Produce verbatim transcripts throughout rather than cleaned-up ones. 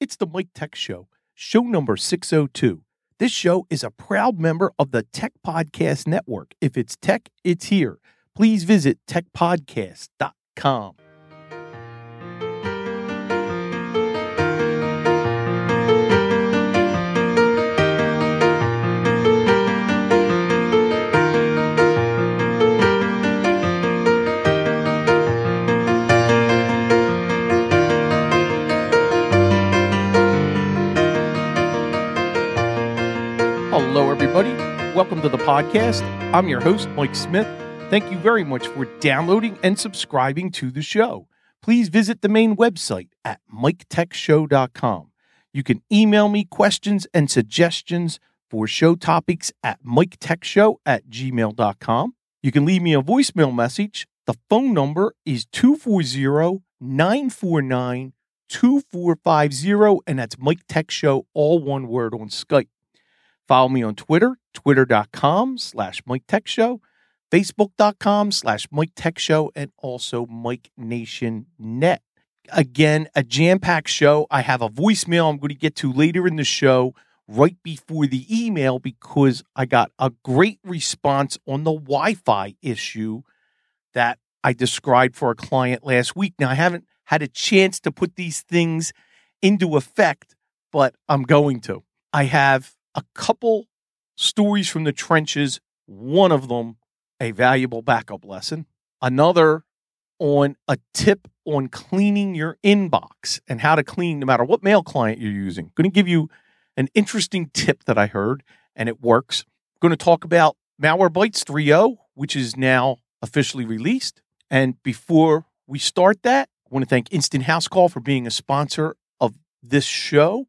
It's the Mike Tech Show, show number six oh two. This show is a proud member of the Tech Podcast Network. If it's tech, it's here. Please visit tech podcast dot com. Hello, everybody. Welcome to the podcast. I'm your host, Mike Smith. Thank you very much for downloading and subscribing to the show. Please visit the main website at mike tech show dot com. You can email me questions and suggestions for show topics at mike tech show at gmail dot com. You can leave me a voicemail message. The phone number is two four zero, nine four nine, two four five zero, and that's Mike Tech Show, all one word, on Skype. Follow me on Twitter, twitter.com slash Mike Tech Show, facebook.com slash Mike Tech Show, and also Mike Nation Net. Again, a jam-packed show. I have a voicemail I'm going to get to later in the show, right before the email, because I got a great response on the Wi-Fi issue that I described for a client last week. Now, I haven't had a chance to put these things into effect, but I'm going to. I have a couple stories from the trenches, one of them a valuable backup lesson, another on a tip on cleaning your inbox and how to clean no matter what mail client you're using. I'm going to give you an interesting tip that I heard, and it works. I'm going to talk about Malwarebytes three point oh, which is now officially released. And before we start that, I want to thank Instant House Call for being a sponsor of this show.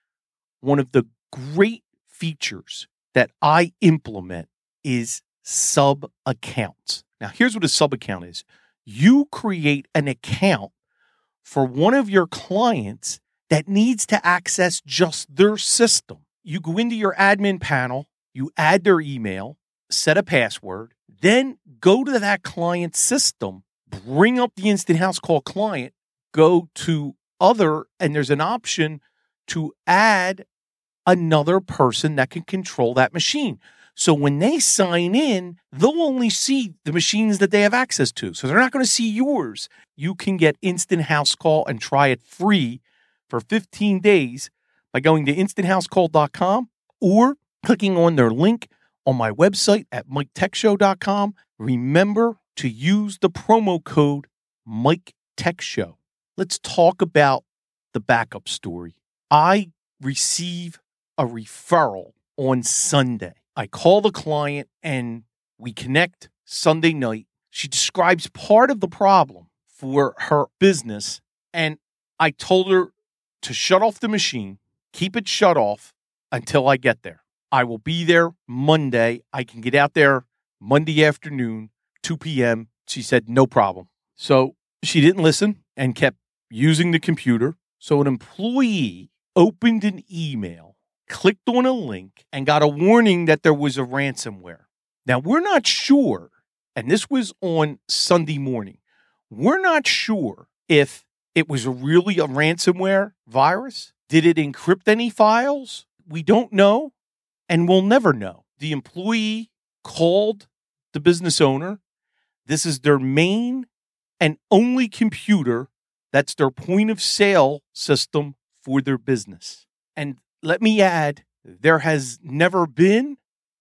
One of the great features that I implement is sub accounts. Now, here's what a sub account is. You create an account for one of your clients that needs to access just their system. You go into your admin panel, you add their email, set a password, then go to that client's system, bring up the Instant House Call client, go to other, and there's an option to add another person that can control that machine. So when they sign in, they'll only see the machines that they have access to. So they're not going to see yours. You can get Instant House Call and try it free for fifteen days by going to instant house call dot com or clicking on their link on my website at mike tech show dot com. Remember to use the promo code Mike Tech Show. Let's talk about the backup story. I receive a referral on Sunday. I call the client and we connect Sunday night. She describes part of the problem for her business, and I told her to shut off the machine, keep it shut off until I get there. I will be there Monday. I can get out there Monday afternoon, two p.m. She said, no problem. So she didn't listen and kept using the computer. So an employee opened an email, clicked on a link, and got a warning that there was a ransomware. Now, we're not sure, and this was on Sunday morning, we're not sure if it was really a ransomware virus. Did it encrypt any files? We don't know, and we'll never know. The employee called the business owner. This is their main and only computer. That's their point of sale system for their business. And let me add, there has never been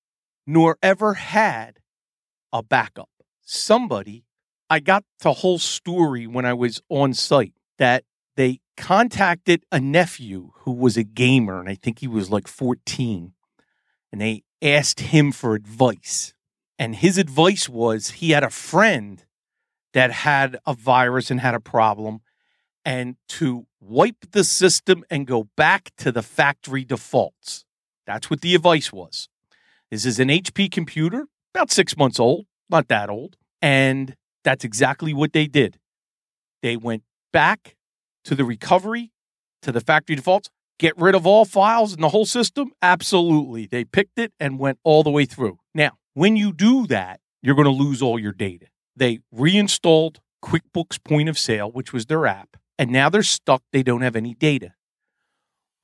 nor ever had a backup. Somebody, I got the whole story when I was on site, that they contacted a nephew who was a gamer, and I think he was like fourteen, and they asked him for advice. And his advice was he had a friend that had a virus and had a problem, and to wipe the system and go back to the factory defaults. That's what the advice was. This is an H P computer, about six months old, not that old. And that's exactly what they did. They went back to the recovery, to the factory defaults, get rid of all files in the whole system? Absolutely. They picked it and went all the way through. Now, when you do that, you're going to lose all your data. They reinstalled QuickBooks Point of Sale, which was their app, and now they're stuck. They don't have any data.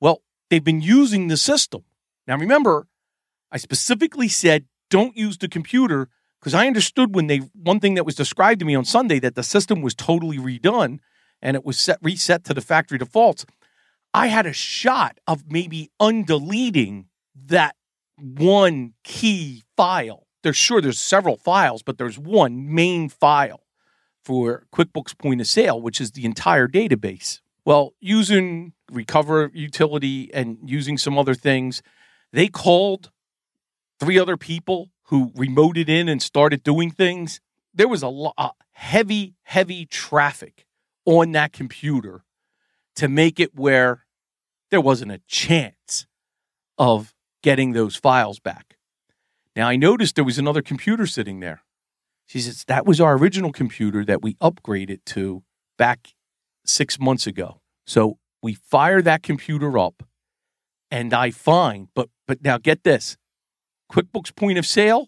Well, they've been using the system. Now, remember, I specifically said, don't use the computer because I understood when they, one thing that was described to me on Sunday, that the system was totally redone and it was set, reset to the factory defaults. I had a shot of maybe undeleting that one key file. There's sure there's several files, but there's one main file for QuickBooks Point of Sale, which is the entire database. Well, using Recover utility and using some other things, they called three other people who remoted in and started doing things. There was a lot, uh, heavy, heavy traffic on that computer to make it where there wasn't a chance of getting those files back. Now, I noticed there was another computer sitting there. She says, that was our original computer that we upgraded to back six months ago. So we fire that computer up, and I find, but but now get this, QuickBooks Point of Sale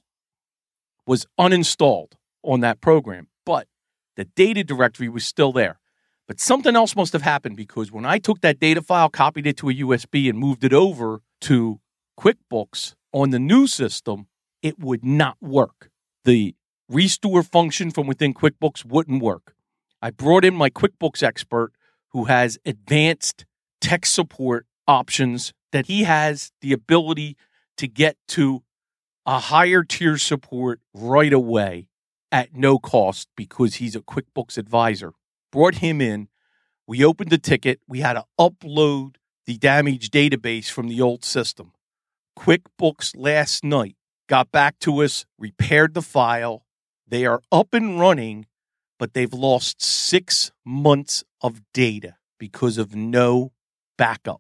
was uninstalled on that program, but the data directory was still there. But something else must have happened because when I took that data file, copied it to a U S B, and moved it over to QuickBooks on the new system, it would not work. The restore function from within QuickBooks wouldn't work. I brought in my QuickBooks expert who has advanced tech support options that he has the ability to get to a higher tier support right away at no cost because he's a QuickBooks advisor. Brought him in. We opened the ticket. We had to upload the damaged database from the old system. QuickBooks last night got back to us, repaired the file. They are up and running, but they've lost six months of data because of no backup.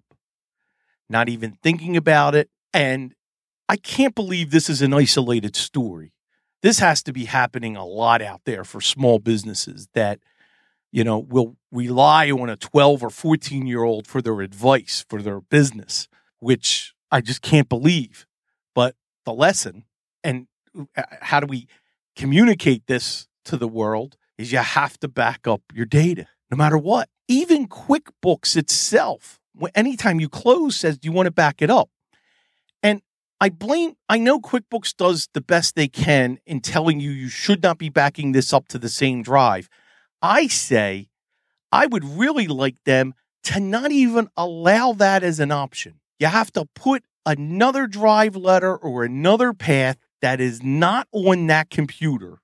Not even thinking about it. And I can't believe this is an isolated story. This has to be happening a lot out there for small businesses that, you know, will rely on a twelve or fourteen year old for their advice for their business, which I just can't believe. But the lesson, and how do we communicate this to the world, is you have to back up your data no matter what. Even QuickBooks itself, anytime you close, says, do you want to back it up? And I blame, I know QuickBooks does the best they can in telling you you should not be backing this up to the same drive. I say I would really like them to not even allow that as an option. You have to put another drive letter or another path that is not on that computer.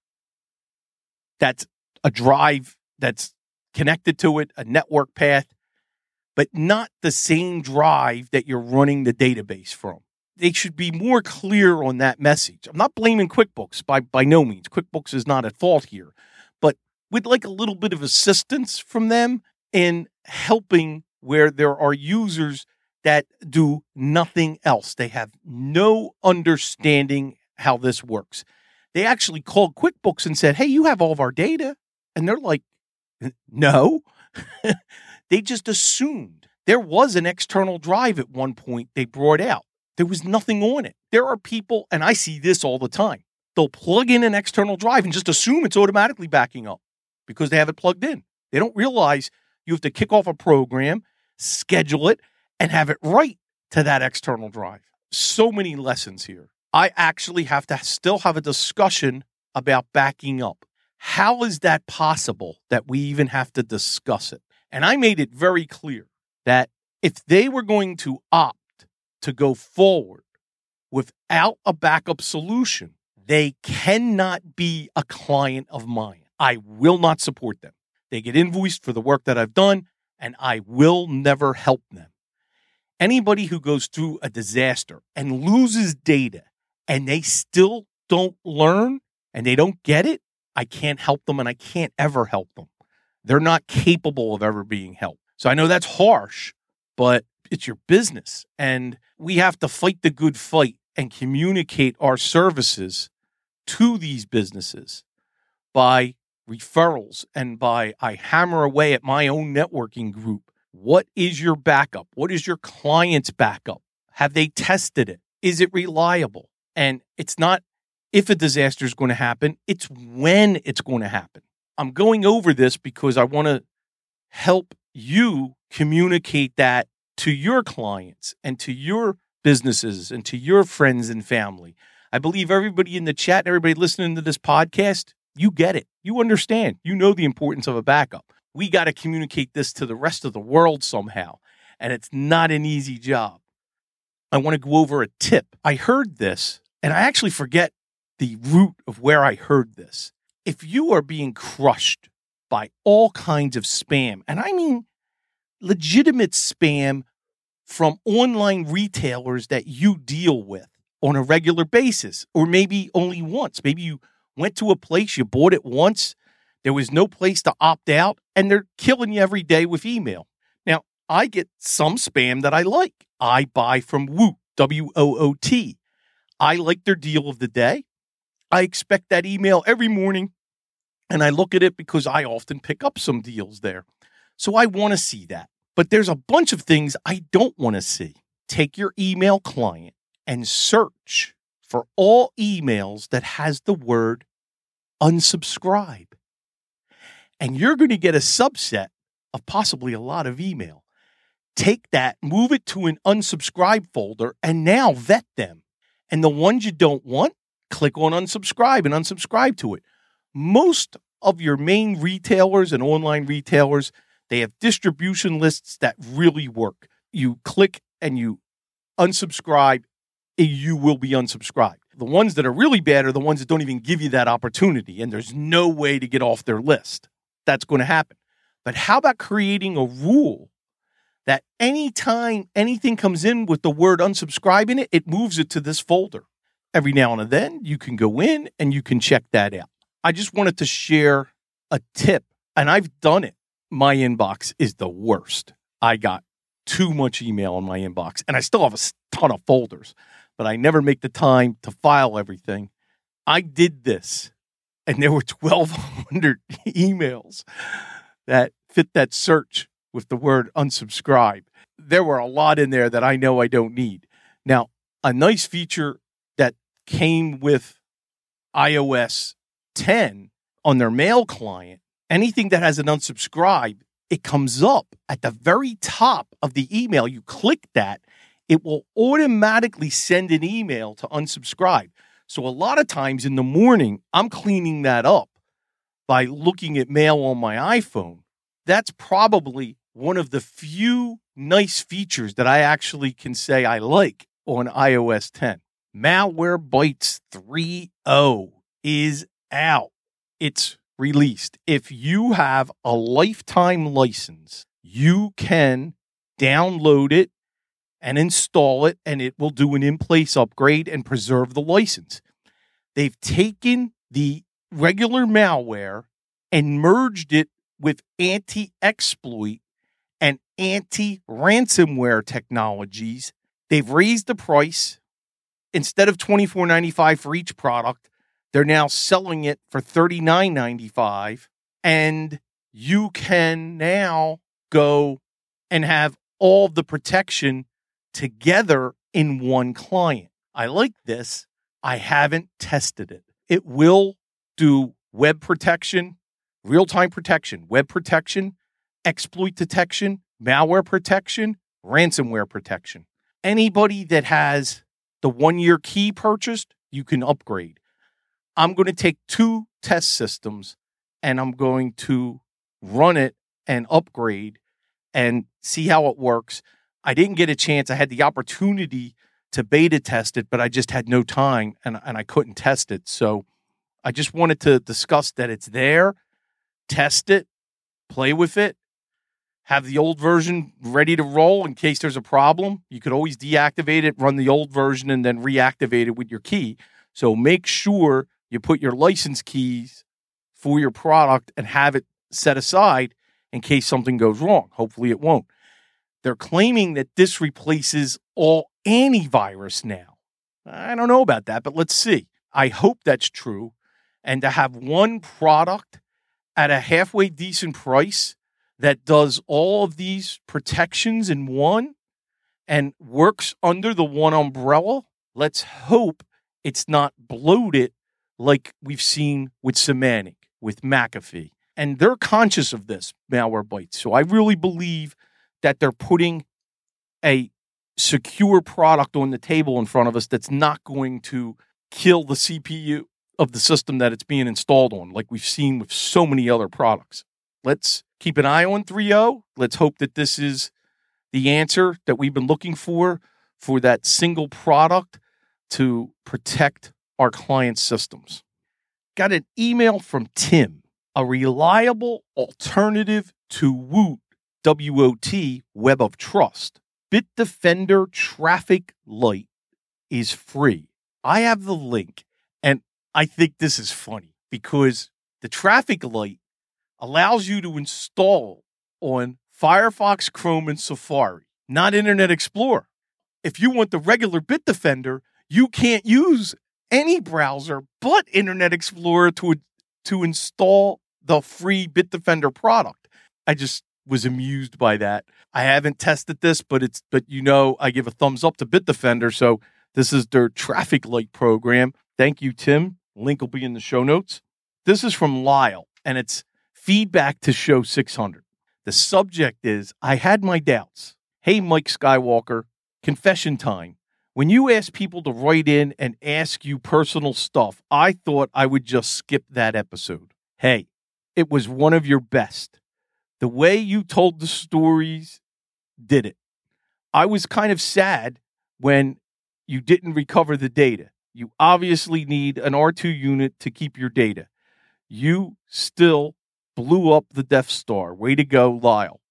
That's a drive that's connected to it, a network path, but not the same drive that you're running the database from. They should be more clear on that message. I'm not blaming QuickBooks by, by no means. QuickBooks is not at fault here, but we'd like a little bit of assistance from them in helping where there are users that do nothing else. They have no understanding how this works. They actually called QuickBooks and said, hey, you have all of our data. And they're like, no. They just assumed. There was an external drive at one point they brought out. There was nothing on it. There are people, and I see this all the time, they'll plug in an external drive and just assume it's automatically backing up because they have it plugged in. They don't realize you have to kick off a program, schedule it, and have it right to that external drive. So many lessons here. I actually have to still have a discussion about backing up. How is that possible that we even have to discuss it? And I made it very clear that if they were going to opt to go forward without a backup solution, they cannot be a client of mine. I will not support them. They get invoiced for the work that I've done, and I will never help them. Anybody who goes through a disaster and loses data and they still don't learn and they don't get it, I can't help them and I can't ever help them. They're not capable of ever being helped. So I know that's harsh, but it's your business. And we have to fight the good fight and communicate our services to these businesses by referrals and by I hammer away at my own networking group. What is your backup? What is your client's backup? Have they tested it? Is it reliable? And it's not if a disaster is going to happen, it's when it's going to happen. I'm going over this because I want to help you communicate that to your clients and to your businesses and to your friends and family. I believe everybody in the chat and everybody listening to this podcast, you get it. You understand. You know the importance of a backup. We got to communicate this to the rest of the world somehow, and it's not an easy job. I want to go over a tip. I heard this, and I actually forget the root of where I heard this. If you are being crushed by all kinds of spam, and I mean legitimate spam from online retailers that you deal with on a regular basis, or maybe only once. Maybe you went to a place, you bought it once, there was no place to opt out, and they're killing you every day with email. Now, I get some spam that I like. I buy from Woot, W O O T. I like their deal of the day. I expect that email every morning, and I look at it because I often pick up some deals there. So I want to see that. But there's a bunch of things I don't want to see. Take your email client and search for all emails that has the word unsubscribe. And you're going to get a subset of possibly a lot of email. Take that, move it to an unsubscribe folder, and now vet them. And the ones you don't want, click on unsubscribe and unsubscribe to it. Most of your main retailers and online retailers, they have distribution lists that really work. You click and you unsubscribe, you will be unsubscribed. The ones that are really bad are the ones that don't even give you that opportunity, and there's no way to get off their list. That's going to happen. But how about creating a rule that anytime anything comes in with the word unsubscribe in it, it moves it to this folder? Every now and then, you can go in and you can check that out. I just wanted to share a tip, and I've done it. My inbox is the worst. I got too much email in my inbox, and I still have a ton of folders, but I never make the time to file everything. I did this, and there were twelve hundred emails that fit that search with the word unsubscribe. There were a lot in there that I know I don't need. Now, a nice feature that came with i O S ten on their mail client, anything that has an unsubscribe, it comes up at the very top of the email. You click that, it will automatically send an email to unsubscribe. So a lot of times in the morning, I'm cleaning that up by looking at mail on my iPhone. That's probably one of the few nice features that I actually can say I like on i O S ten. Malwarebytes three point oh is out. It's released. If you have a lifetime license, you can download it and install it, and it will do an in-place upgrade and preserve the license. They've taken the regular malware and merged it with anti-exploit and anti-ransomware technologies. They've raised the price. Instead of twenty-four ninety-five for each product, they're now selling it for thirty-nine ninety-five, and you can now go and have all the protection together in one client. I like this. I haven't tested it. It will do web protection, real-time protection, web protection, exploit detection, malware protection, ransomware protection. Anybody that has the one-year key purchased, you can upgrade. I'm going to take two test systems and I'm going to run it and upgrade and see how it works. I didn't get a chance. I had the opportunity to beta test it, but I just had no time and, and I couldn't test it. So I just wanted to discuss that it's there, test it, play with it, have the old version ready to roll in case there's a problem. You could always deactivate it, run the old version, and then reactivate it with your key. So make sure you put your license keys for your product and have it set aside in case something goes wrong. Hopefully it won't. They're claiming that this replaces all antivirus now. I don't know about that, but let's see. I hope that's true. And to have one product at a halfway decent price that does all of these protections in one and works under the one umbrella, let's hope it's not bloated like we've seen with Symantec, with McAfee. And they're conscious of this, Malwarebytes. So I really believe that they're putting a secure product on the table in front of us that's not going to kill the C P U of the system that it's being installed on, like we've seen with so many other products. Let's keep an eye on three point oh. Let's hope that this is the answer that we've been looking for, for that single product to protect our client systems. Got an email from Tim, a reliable alternative to Woot, W O T, Web of Trust. Bitdefender Traffic Light is free. I have the link, and I think this is funny because the Traffic Light allows you to install on Firefox, Chrome, and Safari, not Internet Explorer. If you want the regular Bitdefender, you can't use any browser but Internet Explorer to, to install the free Bitdefender product. I just was amused by that. I haven't tested this, but it's but you know I give a thumbs up to Bitdefender, so this is their Traffic Light program. Thank you, Tim. Link will be in the show notes. This is from Lyle, and it's feedback to show six hundred. The subject is, I had my doubts. Hey, Mike Skywalker, confession time. When you ask people to write in and ask you personal stuff, I thought I would just skip that episode. Hey, it was one of your best. The way you told the stories did it. I was kind of sad when you didn't recover the data. You obviously need an R two unit to keep your data. You still blew up the Death Star. Way to go, Lyle.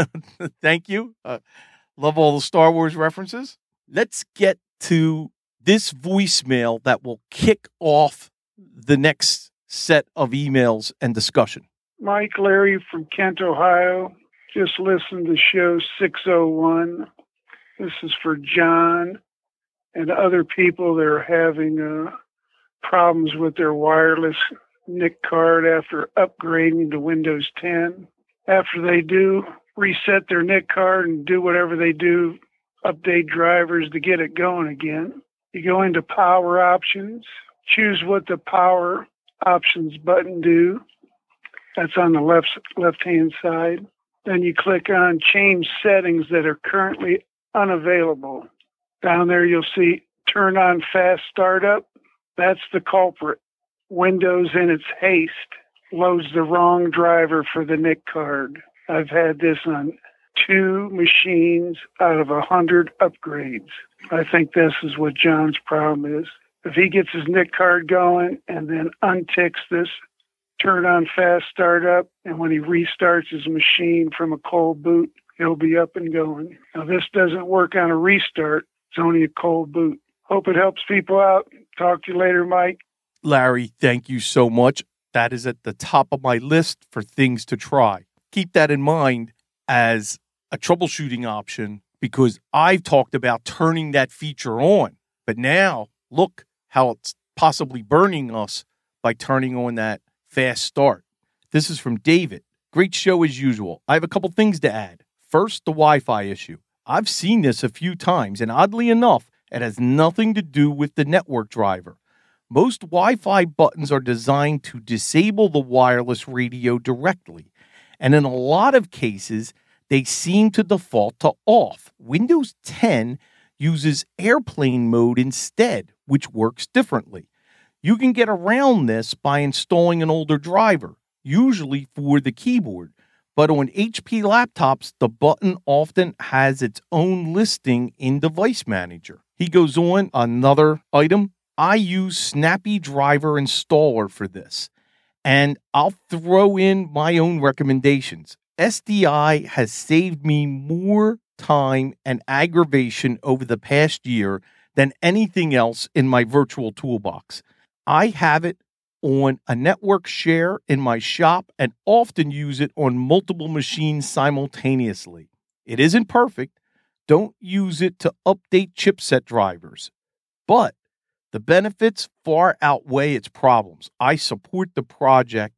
Thank you. Uh, love all the Star Wars references. Let's get to this voicemail that will kick off the next set of emails and discussion. Mike Larry from Kent, Ohio. Just listened to show six oh one. This is for John and other people that are having uh, problems with their wireless N I C card after upgrading to Windows ten. After they do, reset their N I C card and do whatever they do, update drivers to get it going again. You go into Power Options, choose what the Power Options button do. That's on the left left-hand side. Then you click on Change Settings that are currently unavailable. Down there you'll see Turn on Fast Startup. That's the culprit. Windows in its haste loads the wrong driver for the N I C card. I've had this on two machines out of a hundred upgrades. I think this is what John's problem is. If he gets his N I C card going and then unticks this Turn on Fast Startup, and when he restarts his machine from a cold boot, he'll be up and going. Now, this doesn't work on a restart. It's only a cold boot. Hope it helps people out. Talk to you later, Mike. Larry, thank you so much. That is at the top of my list for things to try. Keep that in mind as a troubleshooting option because I've talked about turning that feature on. But now, look how it's possibly burning us by turning on that fast start. This is from David. Great show as usual. I have a couple things to add. First, the Wi-Fi issue. I've seen this a few times, and oddly enough, it has nothing to do with the network driver. Most Wi-Fi buttons are designed to disable the wireless radio directly, and in a lot of cases, they seem to default to off. Windows ten uses airplane mode instead, which works differently. You can get around this by installing an older driver, usually for the keyboard, but on H P laptops, the button often has its own listing in Device Manager. He goes on, another item, I use Snappy Driver Installer for this, and I'll throw in my own recommendations. S D I has saved me more time and aggravation over the past year than anything else in my virtual toolbox. I have it on a network share in my shop and often use it on multiple machines simultaneously. It isn't perfect. Don't use it to update chipset drivers. But the benefits far outweigh its problems. I support the project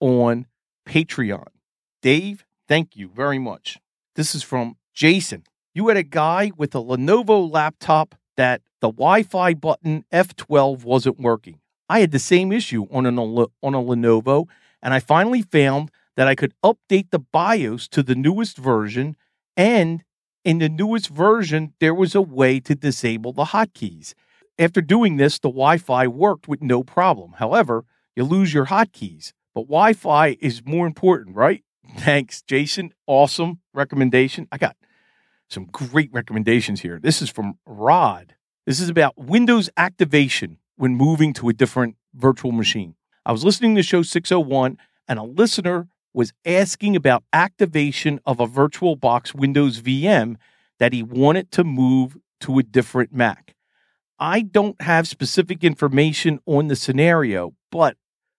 on Patreon. Dave, thank you very much. This is from Jason. You had a guy with a Lenovo laptop that the Wi-Fi button F twelve wasn't working. I had the same issue on, an, on a Lenovo, and I finally found that I could update the BIOS to the newest version, and In the newest version, there was a way to disable the hotkeys. After doing this, the Wi-Fi worked with no problem. However, you lose your hotkeys. But Wi-Fi is more important, right? Thanks, Jason. Awesome recommendation. I got some great recommendations here. This is from Rod. This is about Windows activation when moving to a different virtual machine. I was listening to show six oh one, and a listener was asking about activation of a VirtualBox Windows V M that he wanted to move to a different Mac. I don't have specific information on the scenario, but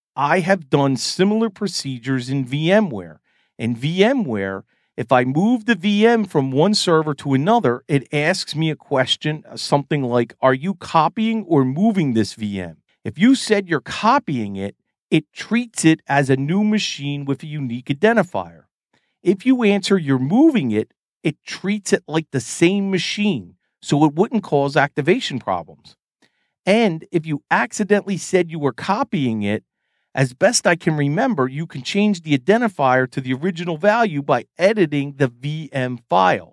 I have done similar procedures in VMware. In VMware, if I move the V M from one server to another, it asks me a question, something like, are you copying or moving this V M? If you said you're copying it, it treats it as a new machine with a unique identifier. If you answer you're moving it, it treats it like the same machine, so it wouldn't cause activation problems. And if you accidentally said you were copying it, as best I can remember, you can change the identifier to the original value by editing the V M file.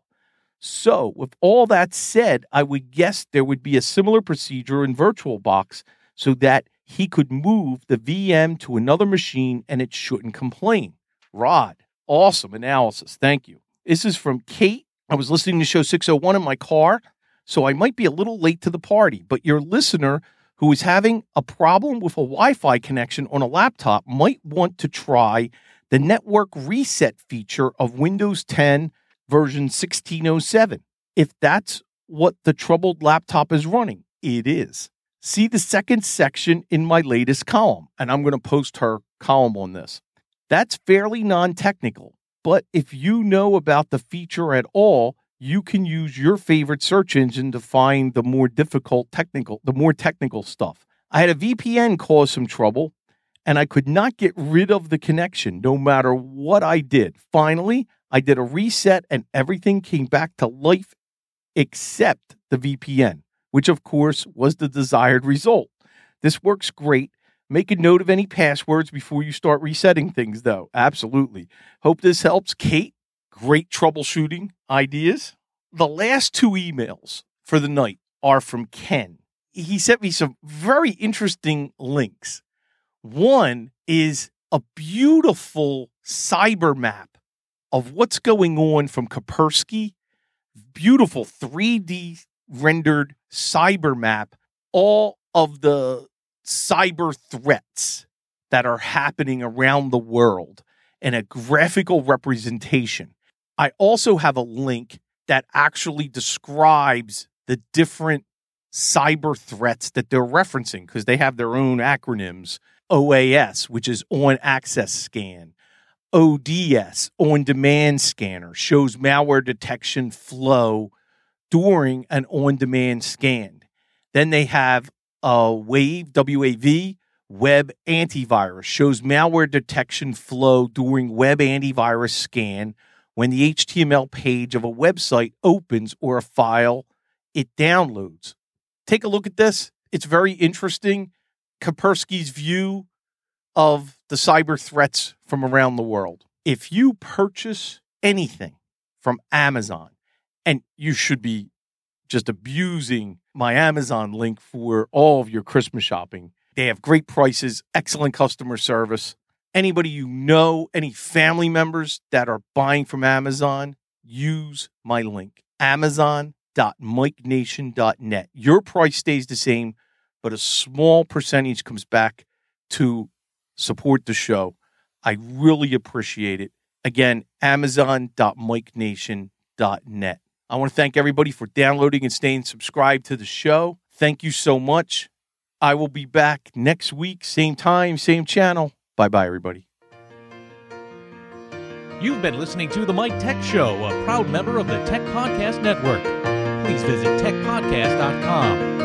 So, with all that said, I would guess there would be a similar procedure in VirtualBox so that he could move the V M to another machine and it shouldn't complain. Rod, awesome analysis. Thank you. This is from Kate. I was listening to show six oh one in my car, so I might be a little late to the party, but your listener who is having a problem with a Wi-Fi connection on a laptop might want to try the network reset feature of Windows ten version sixteen oh seven. If that's what the troubled laptop is running, it is. See the second section in my latest column, and I'm going to post her column on this. That's fairly non-technical, but if you know about the feature at all, you can use your favorite search engine to find the more difficult technical, the more technical stuff. I had a V P N cause some trouble, and I could not get rid of the connection no matter what I did. Finally, I did a reset, and everything came back to life except the V P N, which of course was the desired result. This works great. Make a note of any passwords before you start resetting things, though. Absolutely. Hope this helps. Kate, great troubleshooting ideas. The last two emails for the night are from Ken. He sent me some very interesting links. One is a beautiful cyber map of what's going on from Kaspersky. Beautiful three D rendered cyber map, all of the cyber threats that are happening around the world and a graphical representation. I also have a link that actually describes the different cyber threats that they're referencing because they have their own acronyms. O A S, which is On Access Scan. O D S, On Demand Scanner, shows malware detection flow during an on-demand scan. Then they have a WAVE, W A V, Web Antivirus, shows malware detection flow during web antivirus scan when the H T M L page of a website opens or a file it downloads. Take a look at this. It's very interesting. Kaspersky's view of the cyber threats from around the world. If you purchase anything from Amazon, and you should be just abusing my Amazon link for all of your Christmas shopping. They have great prices, excellent customer service. Anybody you know, any family members that are buying from Amazon, use my link, amazon dot mike nation dot net. Your price stays the same, but a small percentage comes back to support the show. I really appreciate it. Again, amazon dot mike nation dot net. I want to thank everybody for downloading and staying subscribed to the show. Thank you so much. I will be back next week, same time, same channel. Bye-bye, everybody. You've been listening to The Mike Tech Show, a proud member of the Tech Podcast Network. Please visit tech podcast dot com.